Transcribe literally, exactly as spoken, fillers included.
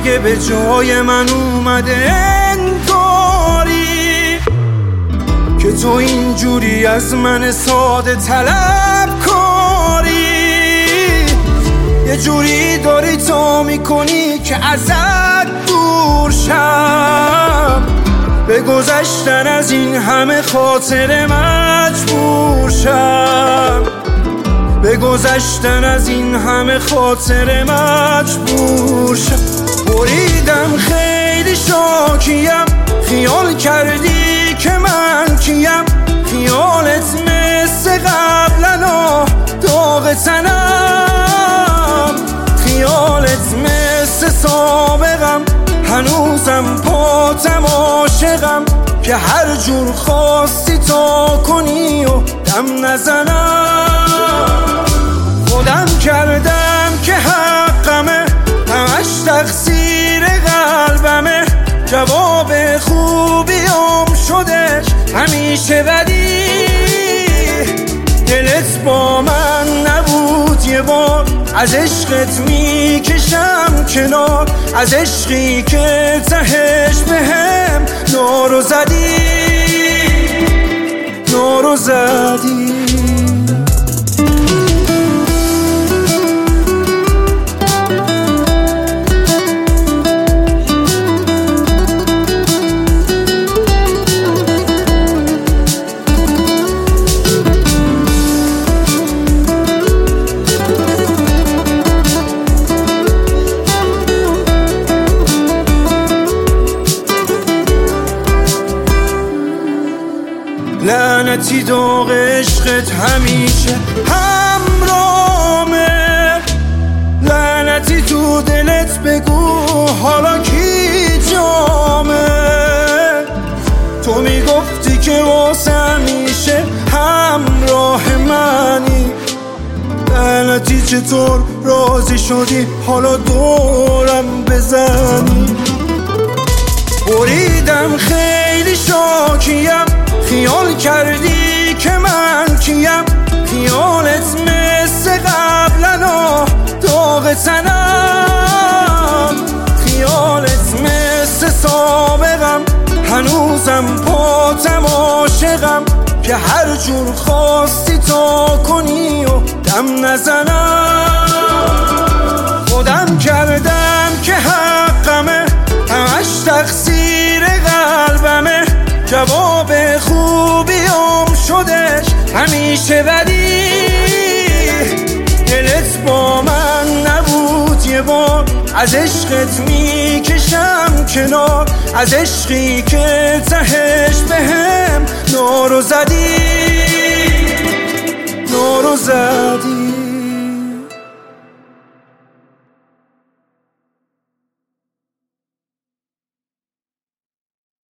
دیگه به جای من اومده انگاری که تو اینجوری از من ساده طلب کاری. یه جوری داری تو میکنی که ازت دور شم، به گذشتن از این همه خاطر مجبور شم، به گذشتن از این همه خاطر مجبور شم. بریدم خیلی شاکیم، خیال کردی که من کیم، خیالت مثل قبلنا داغ تنم، خیالت مثل سابقم هنوزم پاتم عاشقم که هر جور خواستی تا کنی و دم نزنم. خودم کردم که حقمه، همش تقصیر قلبمه، جواب خوبیام شدش همیشه بدی. دلت با من نبود یه بار، از عشقت میکشم کنار، از عشقی که تهش بهم نارو زدی، نارو زدی. لعنتی داغ عشقت همیشه همرامه، لعنتی تو دلت بگو حالا کی جامه. تو میگفتی که واسه همیشه همراه منی، لعنتی چطور راضی شدی حالا دورم بزنی. بریدم خیلی شاکیم، خیال کردی که من کیم، خیالت مثل قبلنا داغ تنم، خیالت مثل سابقم هنوزم پاتم عاشقم که هر جور خواستی تا کنی و دم نزنم. خودم کردم که حقمه، همش تقصیر قلبمه، جواب خوبیام شدش همیشه بدی. دلت با من نبود یه بار، از عشقت میکشم کنار، از عشقی که تهش بهم نارو زدی، نارو زدی.